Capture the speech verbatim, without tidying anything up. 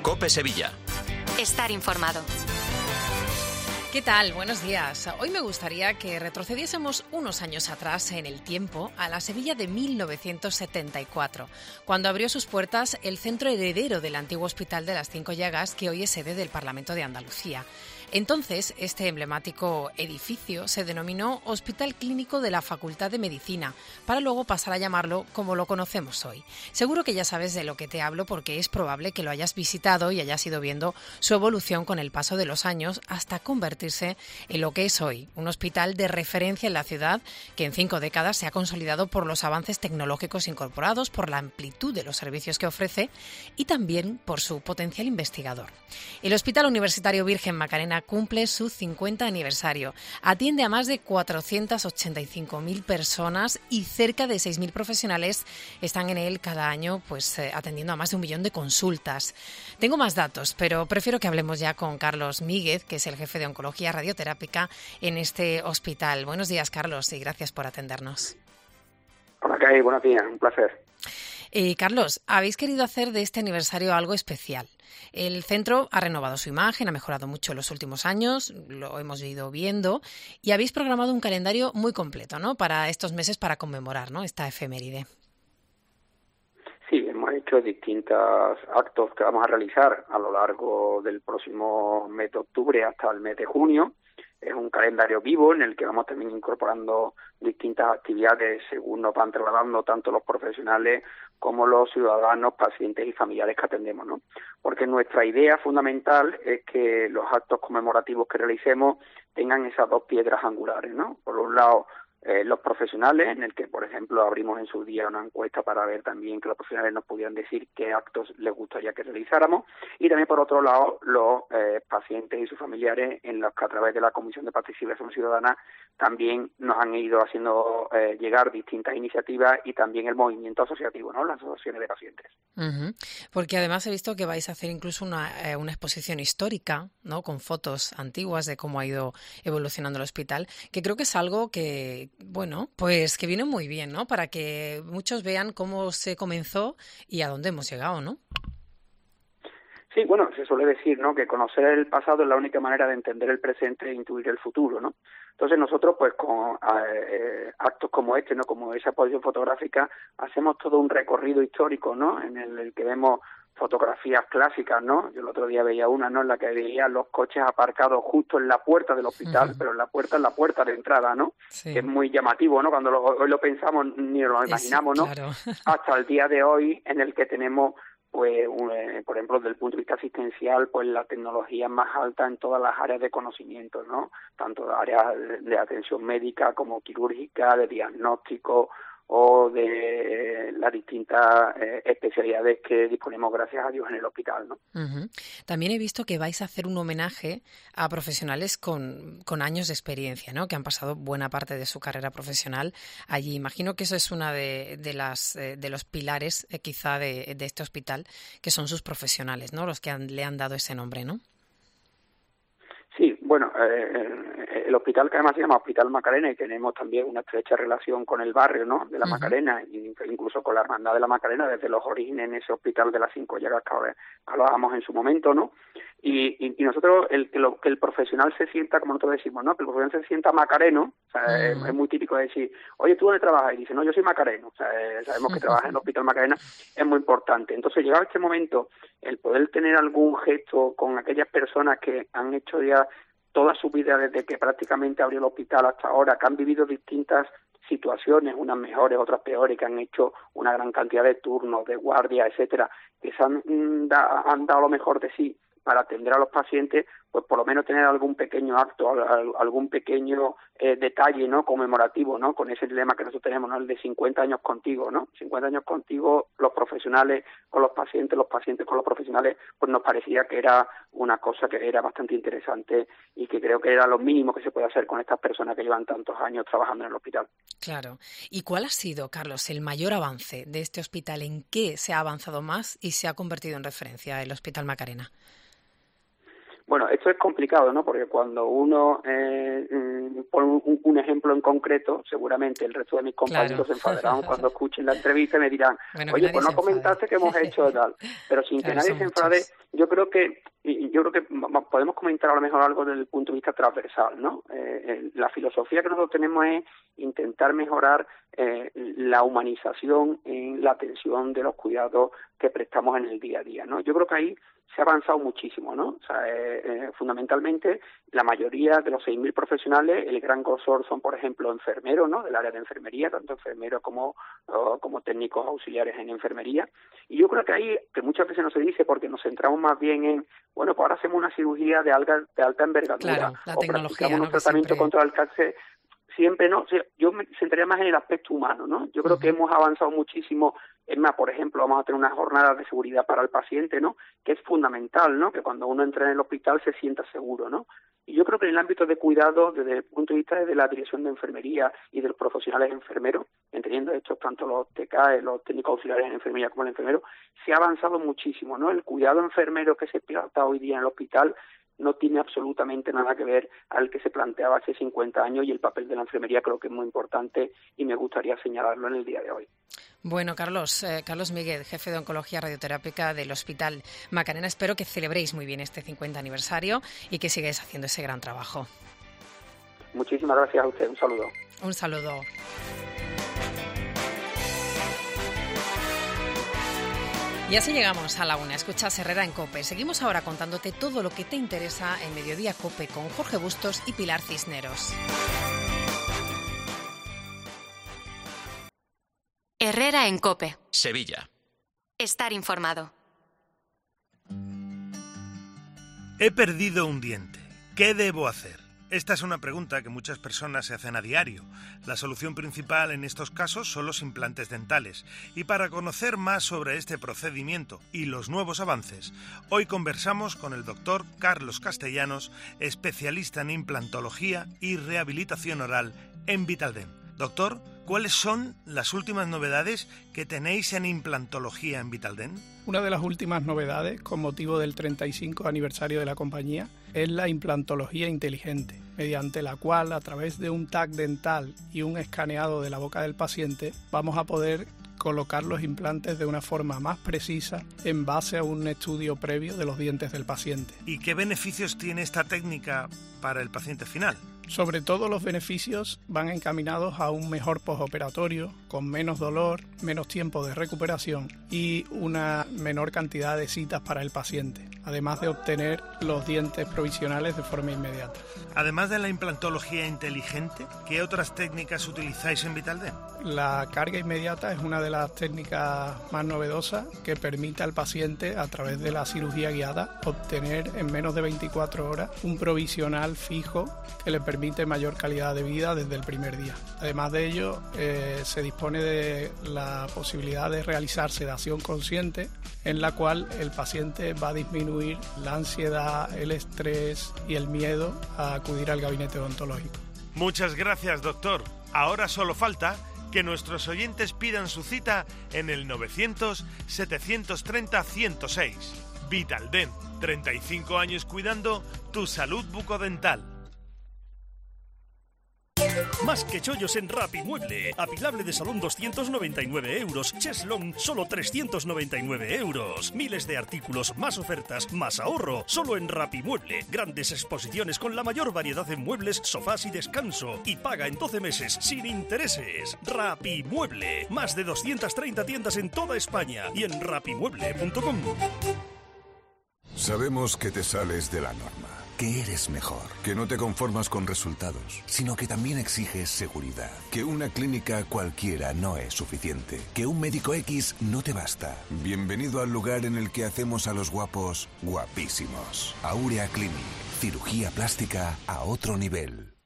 COPE Sevilla. Estar informado. ¿Qué tal? Buenos días. Hoy me gustaría que retrocediésemos unos años atrás en el tiempo a la Sevilla de mil novecientos setenta y cuatro, cuando abrió sus puertas el centro heredero del antiguo Hospital de las Cinco Llagas, que hoy es sede del Parlamento de Andalucía. Entonces, este emblemático edificio se denominó Hospital Clínico de la Facultad de Medicina, para luego pasar a llamarlo como lo conocemos hoy. Seguro que ya sabes de lo que te hablo porque es probable que lo hayas visitado y hayas ido viendo su evolución con el paso de los años hasta convertirse en lo que es hoy, un hospital de referencia en la ciudad que en cinco décadas se ha consolidado por los avances tecnológicos incorporados, por la amplitud de los servicios que ofrece y también por su potencial investigador. El Hospital Universitario Virgen Macarena cumple su cincuenta aniversario. Atiende a más de cuatrocientas ochenta y cinco mil personas y cerca de seis mil profesionales están en él cada año, pues eh, atendiendo a más de un millón de consultas. Tengo más datos, pero prefiero que hablemos ya con Carlos Míguez, que es el jefe de Oncología Radioterápica en este hospital. Buenos días, Carlos, y gracias por atendernos. Hola, Kai, buenos días, un placer. Eh, Carlos, habéis querido hacer de este aniversario algo especial. El centro ha renovado su imagen, ha mejorado mucho en los últimos años, lo hemos ido viendo, y habéis programado un calendario muy completo, ¿no?, para estos meses para conmemorar, ¿no?, esta efeméride. Sí, hemos hecho distintos actos que vamos a realizar a lo largo del próximo mes de octubre hasta el mes de junio. Es un calendario vivo en el que vamos también incorporando distintas actividades según nos van trasladando tanto los profesionales como los ciudadanos, pacientes y familiares que atendemos, ¿no? Porque nuestra idea fundamental es que los actos conmemorativos que realicemos tengan esas dos piedras angulares, ¿no? Por un lado, Eh, los profesionales, en el que, por ejemplo, abrimos en su día una encuesta para ver también que los profesionales nos pudieran decir qué actos les gustaría que realizáramos, y también, por otro lado, los eh, pacientes y sus familiares, en los que a través de la Comisión de Participación Ciudadana también nos han ido haciendo eh, llegar distintas iniciativas y también el movimiento asociativo, ¿no?, las asociaciones de pacientes. Uh-huh. Porque además he visto que vais a hacer incluso una, eh, una exposición histórica, ¿no?, con fotos antiguas de cómo ha ido evolucionando el hospital, que creo que es algo que, bueno, pues que viene muy bien, ¿no?, para que muchos vean cómo se comenzó y a dónde hemos llegado, ¿no? Sí, bueno, se suele decir, ¿no?, que conocer el pasado es la única manera de entender el presente e intuir el futuro, ¿no? Entonces nosotros, pues, con eh, actos como este, ¿no?, como esa exposición fotográfica, hacemos todo un recorrido histórico, ¿no?, en el, el que vemos fotografías clásicas, ¿no? Yo el otro día veía una, ¿no?, en la que veía los coches aparcados justo en la puerta del hospital, uh-huh. pero en la puerta, en la puerta de entrada, ¿no? Sí. Que es muy llamativo, ¿no? Cuando lo, hoy lo pensamos ni lo imaginamos, ¿no? Claro. Hasta el día de hoy, en el que tenemos, pues, un, eh, por ejemplo, desde el punto de vista asistencial, pues la tecnología más alta en todas las áreas de conocimiento, ¿no? Tanto áreas de, de atención médica como quirúrgica, de diagnóstico, o de las distintas eh, especialidades que disponemos, gracias a Dios, en el hospital, ¿no? Uh-huh. También he visto que vais a hacer un homenaje a profesionales con, con años de experiencia, ¿no?, que han pasado buena parte de su carrera profesional allí. Imagino que eso es una de, de las eh, de los pilares, eh, quizá, de, de este hospital, que son sus profesionales, ¿no?, los que han, le han dado ese nombre, ¿no? Sí, bueno, eh, el hospital, que además se llama Hospital Macarena, y tenemos también una estrecha relación con el barrio, ¿no?, de la uh-huh. Macarena, incluso con la Hermandad de la Macarena, desde los orígenes en ese hospital de las Cinco Llagas que hablábamos en su momento, ¿no? Y, y, y nosotros, el que, lo, que el profesional se sienta, como nosotros decimos, ¿no?, que el profesional se sienta macareno, o sea, uh-huh. es, es muy típico de decir, oye, ¿tú dónde trabajas? Y dice, no, yo soy macareno, o sea, eh, sabemos que trabaja en el Hospital Macarena, es muy importante. Entonces, llegado este momento, el poder tener algún gesto con aquellas personas que han hecho ya toda su vida desde que prácticamente abrió el hospital hasta ahora, que han vivido distintas situaciones, unas mejores, otras peores, que han hecho una gran cantidad de turnos, de guardia, etcétera, que se han, da, han dado lo mejor de sí para atender a los pacientes, pues por lo menos tener algún pequeño acto, algún pequeño eh, detalle, ¿no?, conmemorativo, ¿no?, con ese lema que nosotros tenemos, ¿no?, el de cincuenta años contigo, ¿no? cincuenta años contigo, los profesionales con los pacientes, los pacientes con los profesionales, pues nos parecía que era una cosa que era bastante interesante y que creo que era lo mínimo que se puede hacer con estas personas que llevan tantos años trabajando en el hospital. Claro. ¿Y cuál ha sido, Carlos, el mayor avance de este hospital? ¿En qué se ha avanzado más y se ha convertido en referencia el Hospital Macarena? Bueno, esto es complicado, ¿no? Porque cuando uno eh, pone un, un ejemplo en concreto, seguramente el resto de mis compañeros claro. se enfadarán cuando escuchen la entrevista y me dirán, bueno, oye, pues no comentaste que hemos hecho tal. Pero sin claro, que nadie se enfade, muchos. yo creo que yo creo que podemos comentar a lo mejor algo desde el punto de vista transversal, ¿no? Eh, la filosofía que nosotros tenemos es intentar mejorar eh, la humanización en la atención de los cuidados que prestamos en el día a día, ¿no? Yo creo que ahí se ha avanzado muchísimo, ¿no? O sea, eh, eh, fundamentalmente la mayoría de los seis mil profesionales, el gran grosor son, por ejemplo, enfermeros, ¿no? Del área de enfermería, tanto enfermeros como oh, como técnicos auxiliares en enfermería. Y yo creo que ahí, que muchas veces no se dice porque nos centramos más bien en, bueno, pues ahora hacemos una cirugía de alta, de alta envergadura, claro, la o practicamos ¿no? un tratamiento siempre... contra el cáncer. Siempre, ¿no? O sea, yo me centraría más en el aspecto humano, ¿no? Yo creo uh-huh. que hemos avanzado muchísimo. Es más, por ejemplo, vamos a tener unas jornadas de seguridad para el paciente, ¿no? Que es fundamental, ¿no? Que cuando uno entra en el hospital se sienta seguro, ¿no? Y yo creo que en el ámbito de cuidado, desde el punto de vista de la dirección de enfermería y de los profesionales enfermeros, entendiendo esto tanto los T K E, los técnicos auxiliares en enfermería como el enfermero, se ha avanzado muchísimo, ¿no? El cuidado enfermero que se trata hoy día en el hospital no tiene absolutamente nada que ver al que se planteaba hace cincuenta años, y el papel de la enfermería creo que es muy importante y me gustaría señalarlo en el día de hoy. Bueno, Carlos, eh, Carlos Míguez, jefe de Oncología Radioterápica del Hospital Macarena, espero que celebréis muy bien este cincuenta aniversario y que sigáis haciendo ese gran trabajo. Muchísimas gracias a usted, un saludo. Un saludo. Y así llegamos a la una. Escuchas Herrera en COPE. Seguimos ahora contándote todo lo que te interesa en Mediodía COPE con Jorge Bustos y Pilar Cisneros. Herrera en COPE. Sevilla. Estar informado. He perdido un diente. ¿Qué debo hacer? Esta es una pregunta que muchas personas se hacen a diario. La solución principal en estos casos son los implantes dentales. Y para conocer más sobre este procedimiento y los nuevos avances, hoy conversamos con el doctor Carlos Castellanos, especialista en implantología y rehabilitación oral en Vitaldent. Doctor, ¿cuáles son las últimas novedades que tenéis en implantología en Vitaldent? Una de las últimas novedades, con motivo del treinta y cinco aniversario de la compañía, es la implantología inteligente, mediante la cual, a través de un tag dental y un escaneado de la boca del paciente, vamos a poder colocar los implantes de una forma más precisa en base a un estudio previo de los dientes del paciente. ¿Y qué beneficios tiene esta técnica para el paciente final? Sobre todo los beneficios van encaminados a un mejor postoperatorio, con menos dolor, menos tiempo de recuperación y una menor cantidad de citas para el paciente, además de obtener los dientes provisionales de forma inmediata. Además de la implantología inteligente, ¿qué otras técnicas utilizáis en Vitaldent? La carga inmediata es una de las técnicas más novedosas que permite al paciente, a través de la cirugía guiada, obtener en menos de veinticuatro horas un provisional fijo que le permite mayor calidad de vida desde el primer día. Además de ello, eh, se dispone de la posibilidad de realizar sedación consciente, en la cual el paciente va a disminuir la ansiedad, el estrés y el miedo a acudir al gabinete odontológico. Muchas gracias, doctor. Ahora solo falta que nuestros oyentes pidan su cita en el novecientos, setecientos treinta, ciento seis. Vitaldent, treinta y cinco años cuidando tu salud bucodental. Más que chollos en Rapimueble. Apilable de salón doscientos noventa y nueve euros. Cheslong solo trescientos noventa y nueve euros. Miles de artículos, más ofertas, más ahorro. Solo en Rapimueble. Grandes exposiciones con la mayor variedad de muebles, sofás y descanso. Y paga en doce meses sin intereses. Rapimueble. Más de doscientas treinta tiendas en toda España y en rapimueble punto com. Sabemos que te sales de la norma, que eres mejor, que no te conformas con resultados, sino que también exiges seguridad, que una clínica cualquiera no es suficiente, que un médico X no te basta. Bienvenido al lugar en el que hacemos a los guapos guapísimos. Aurea Clinic, cirugía plástica a otro nivel.